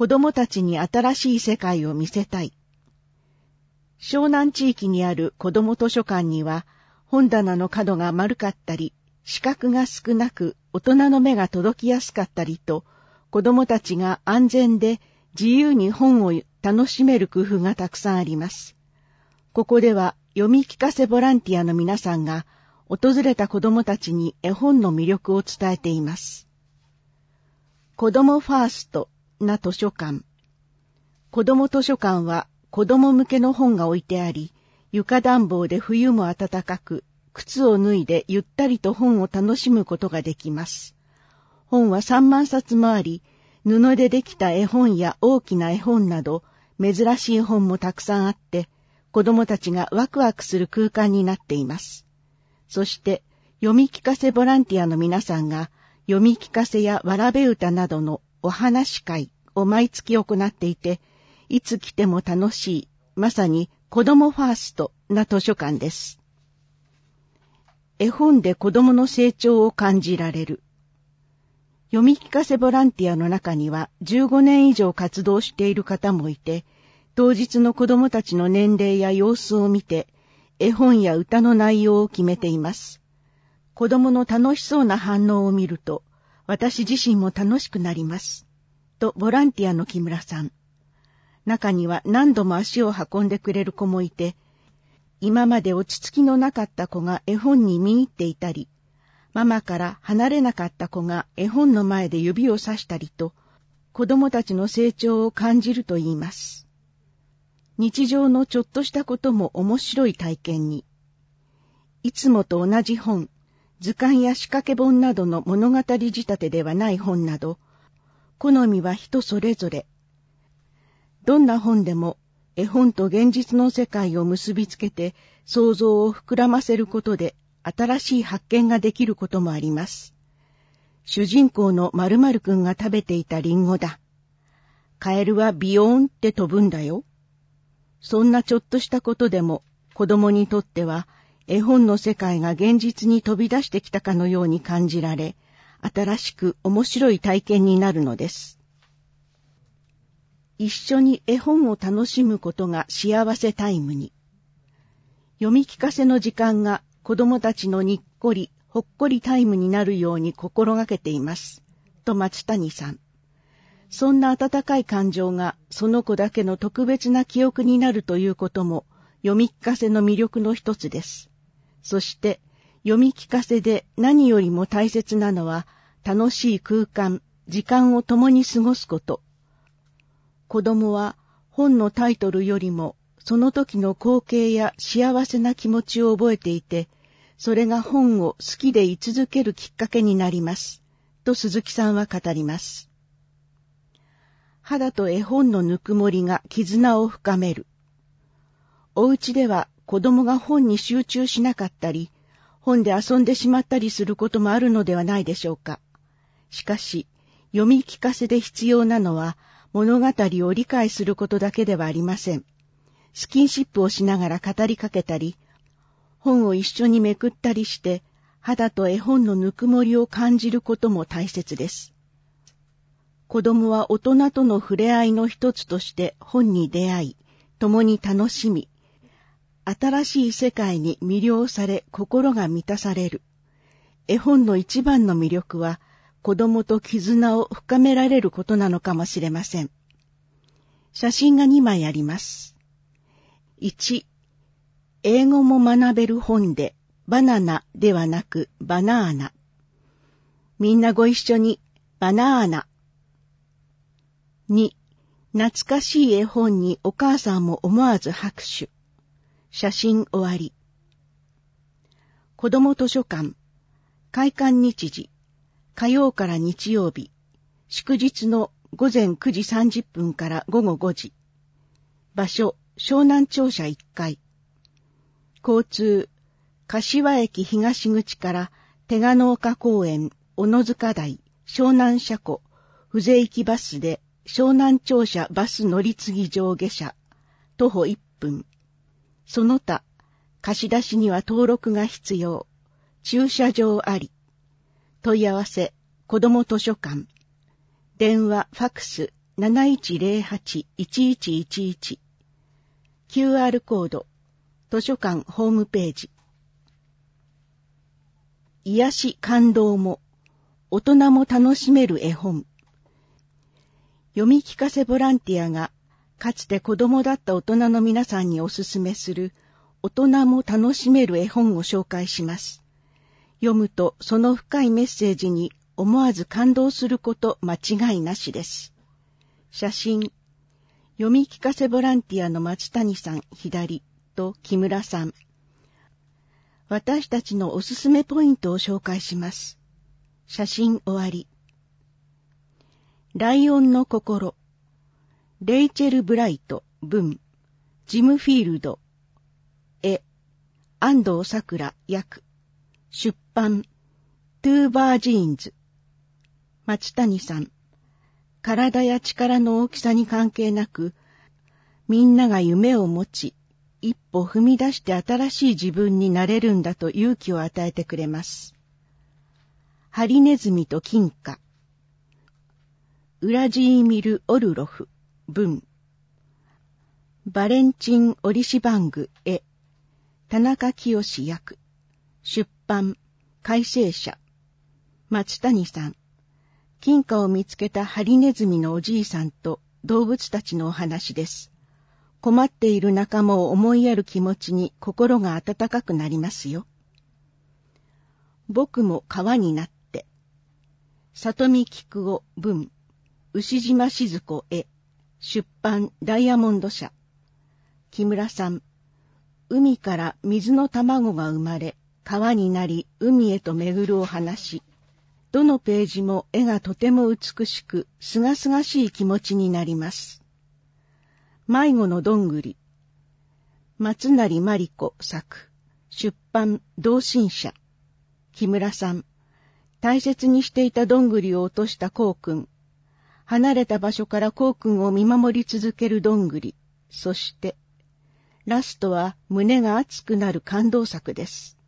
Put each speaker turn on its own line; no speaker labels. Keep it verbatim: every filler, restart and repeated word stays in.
子供たちに新しい世界を見せたい。湘南地域にある子供図書館には、本棚の角が丸かったり、四角が少なく大人の目が届きやすかったりと、子供たちが安全で自由に本を楽しめる工夫がたくさんあります。ここでは読み聞かせボランティアの皆さんが訪れた子供たちに絵本の魅力を伝えています。子供ファーストな図書館。子供図書館は子供向けの本が置いてあり、床暖房で冬も暖かく、靴を脱いでゆったりと本を楽しむことができます。本はさんまんさつもあり、布でできた絵本や大きな絵本など、珍しい本もたくさんあって、子供たちがワクワクする空間になっています。そして、読み聞かせボランティアの皆さんが、読み聞かせやわらべ歌などのお話会を毎月行っていて、いつ来ても楽しい、まさに子供ファーストな図書館です。絵本で子供の成長を感じられる。読み聞かせボランティアの中にはじゅうごねん以上活動している方もいて、当日の子供たちの年齢や様子を見て、絵本や歌の内容を決めています。子供の楽しそうな反応を見ると、私自身も楽しくなります。とボランティアの木村さん。中には何度も足を運んでくれる子もいて、今まで落ち着きのなかった子が絵本に見入っていたり、ママから離れなかった子が絵本の前で指をさしたりと、子供たちの成長を感じると言います。日常のちょっとしたことも面白い体験に。いつもと同じ本、図鑑や仕掛け本などの物語仕立てではない本など、好みは人それぞれ。どんな本でも、絵本と現実の世界を結びつけて想像を膨らませることで新しい発見ができることもあります。主人公の〇〇くんが食べていたリンゴだ。カエルはビヨーンって飛ぶんだよ。そんなちょっとしたことでも子供にとっては絵本の世界が現実に飛び出してきたかのように感じられ、新しく面白い体験になるのです。一緒に絵本を楽しむことが幸せタイムに。読み聞かせの時間が子供たちのにっこり、ほっこりタイムになるように心がけています。と松谷さん。そんな温かい感情がその子だけの特別な記憶になるということも読み聞かせの魅力の一つです。そして読み聞かせで何よりも大切なのは楽しい空間、時間を共に過ごすこと。子供は本のタイトルよりもその時の光景や幸せな気持ちを覚えていて、それが本を好きで居続けるきっかけになります。と鈴木さんは語ります。肌と絵本のぬくもりが絆を深める。お家では子供が本に集中しなかったり、本で遊んでしまったりすることもあるのではないでしょうか。しかし、読み聞かせで必要なのは、物語を理解することだけではありません。スキンシップをしながら語りかけたり、本を一緒にめくったりして、肌と絵本のぬくもりを感じることも大切です。子供は大人との触れ合いの一つとして本に出会い、共に楽しみ、新しい世界に魅了され心が満たされる。絵本の一番の魅力は、子供と絆を深められることなのかもしれません。写真がにまいあります。いち、英語も学べる本で、バナナではなくバナーナ。みんなご一緒に、バナーナ。に、懐かしい絵本にお母さんも思わず拍手。写真終わり。子ども図書館、開館日時。火曜から日曜日、祝日のごぜんくじさんじゅっぷんからごごごじ。場所、湘南庁舎いっかい。交通、柏駅東口から手賀農家公園、小野塚台、湘南車庫、布税行きバスで湘南庁舎バス乗り継ぎ場下車、徒歩いっぷん。その他、貸し出しには登録が必要。駐車場あり。問い合わせ、子ども図書館。電話、ファクス、 なないちゼロはち いちいちいちいち キューアール コード図書館ホームページ。癒し感動も大人も楽しめる絵本。読み聞かせボランティアがかつて子供だった大人の皆さんにおすすめする大人も楽しめる絵本を紹介します。読むとその深いメッセージに思わず感動すること間違いなしです。写真、読み聞かせボランティアの松谷さん左と木村さん。私たちのおすすめポイントを紹介します。写真終わり。ライオンの心。レイチェル・ブライト、文。ジム・フィールド。絵。安藤さくら、訳。出版。トゥーバージーンズ。松谷さん。体や力の大きさに関係なく、みんなが夢を持ち、一歩踏み出して新しい自分になれるんだと勇気を与えてくれます。ハリネズミと金貨。ウラジーミル・オルロフ、文。バレンチン・オリシバング、絵。田中清訳。出版、改正者。松谷さん。金貨を見つけたハリネズミのおじいさんと動物たちのお話です。困っている仲間を思いやる気持ちに心が温かくなりますよ。僕も川になって。里見菊夫文。牛島静子絵。出版ダイヤモンド社。木村さん。海から水の卵が生まれ、川になり海へと巡るお話。どのページも絵がとても美しく、すがすがしい気持ちになります。迷子のどんぐり。松成真理子作。出版同心社。木村さん。大切にしていたどんぐりを落としたこうくん。離れた場所からこうくんを見守り続けるどんぐり。そして、ラストは胸が熱くなる感動作です。